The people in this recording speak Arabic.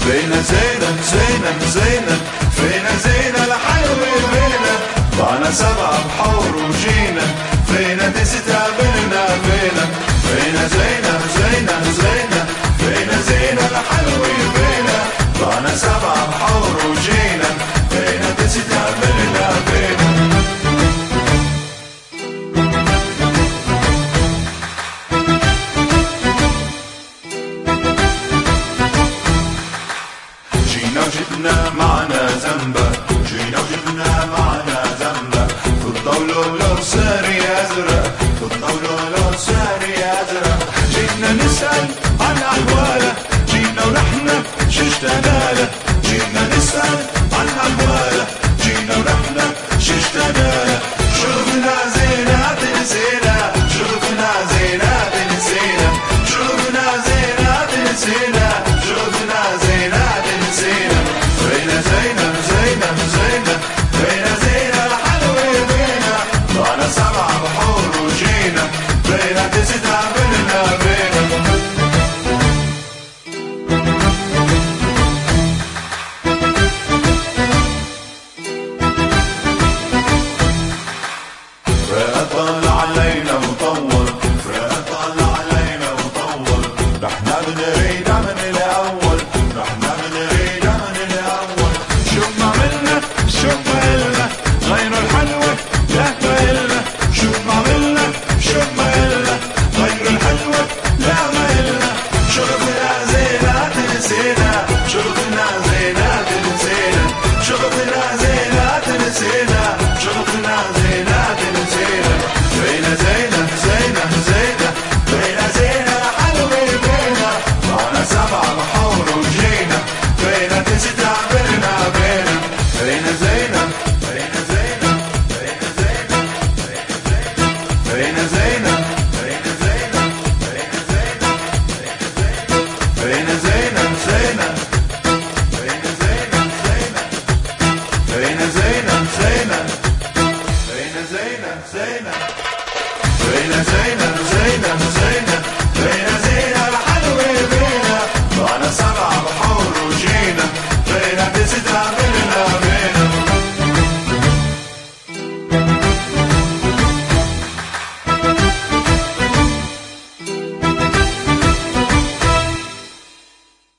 فينا زينب زينب زينب، فينا زينب الحلوة فينا، طلعنا 7 بحور وجينا، فينا تستقبلنا فينا، فينا زينب زينب زينب، فينا زينب الحلوة فينا، طلعنا 7 بحور وجينا، فينا تستقبلنا فينا. وجدنا معنا زنبة، جينا وجدنا معنا زنبة، في الضولة لو ساري أزرق، في الضولة لو ساري أزرق، جينا نسأل عن أحواله، جينا ونحن ششتنا له، جينا نسأل عن أحواله، جينا ونحن ششتنا له، شوفنا زينات نسينا، شوفنا زينات نسينا، شوفنا زينات نسينا، شوفنا زينات نسينا. فينا زينب زينب زينب، فينا زينب الحلوة فينا، طلعنا 7 بحور وجينا، فينا تستقبلنا فينا. فرقة طلع علينا وطول، فرقة طلع علينا وطول، نحنا بنريدها من الأول، نحنا بنريدها من الأول. شو ما عملنا شو ما قلنا، غير الحلوة لا ما قلنا، شو ما عملنا شو ما قلنا، غير الحلوة لا ما قلنا. شغلنا زينات نسينا، شغلنا زينات نسينا، شغلنا زينات نسينا، شغلنا زينات نسينا. فينا زينب زينب زينب، فينا زينب الحلوة فينا، طلعنا 7 بحور وجينا، فينا تستقبلنا فينا. فينا زينب فينا زينب فينا زينب فينا زينب فينا زينب فينا زينب فينا زينب زينب، فينا زينب زينب، فينا زينب زينب، فينا زينب زينب، فينا زينب زينب زينب، فينا زينب الحلوة فينا، طلعنا 7